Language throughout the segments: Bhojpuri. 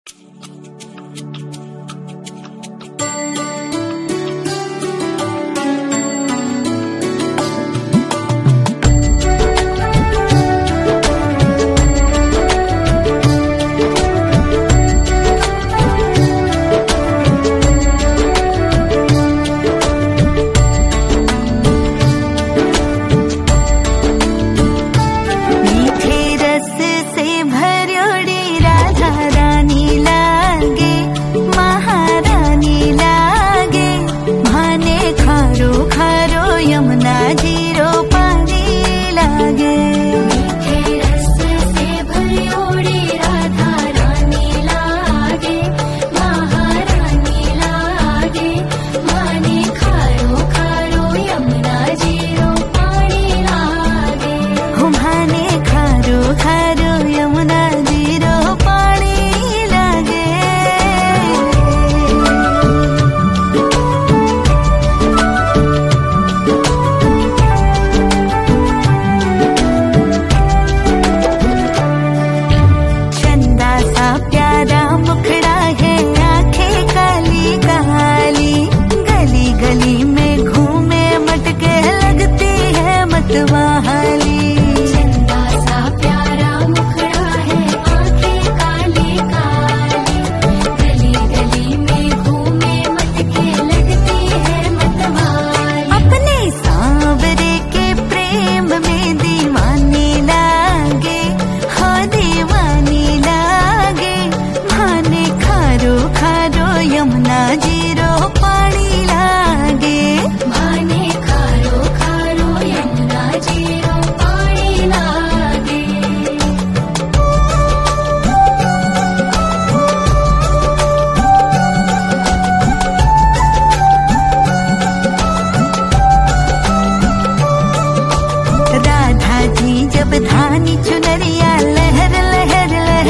धानी चुनरिया लहर लहर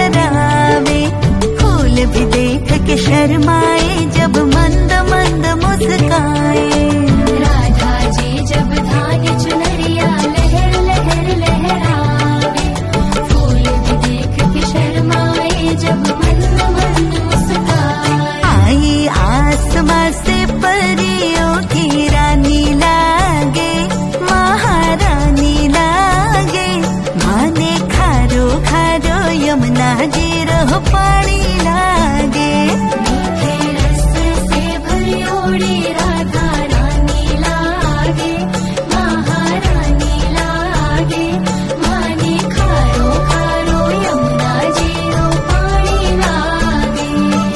लहरावे, फूल भी देख के शर्माए जब मंद मंद मुस्काए। राधा जी जब धानी चुनरिया लहर लहर लहरावे, फूल भी देख के शर्माए जब मंद मंद मुस्काए। आई आसमां से परियों की रानी लागे, महारानी लागे, माने खारो खारो यमुना जीरो पानी लागे। मीठे रस से भरी ओड़ी राधा रानी लागे, महारानी लागे, माने खारो खारो यमुना जीरो पानी लागे।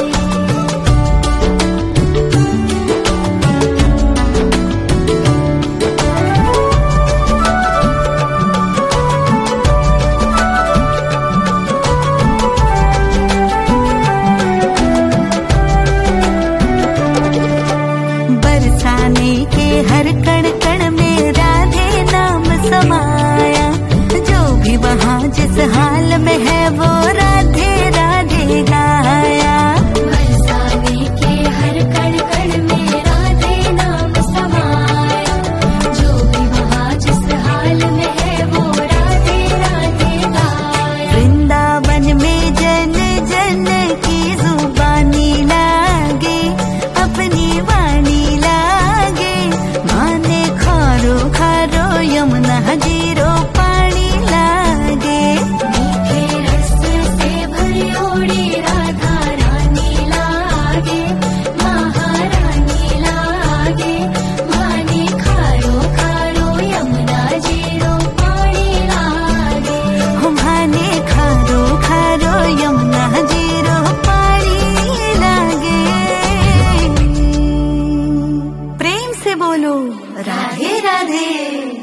बरसाने के हर कण कण में राधे नाम समाया, जो भी वहाँ जिस हाल में है वो राधे राधे गाया। बरसाने के हर कण कण में राधे नाम समाया, जो भी वहाँ जिस हाल में है वो राधे राधे गाया। वृंदावन में जन जन की जुबानी लागे, अपनी वाणी लागे, माने खारो खारो यमुना जीरो पानी लागे। मीठे रस से भरी ओड़ी राधा रानी लागे, महारानी लागे, माने खारो खारो यमुना जीरो पानी लागे। हो माने खारो खारो यमुना जीरो पानी लागे। प्रेम से बोलो राधे राधे।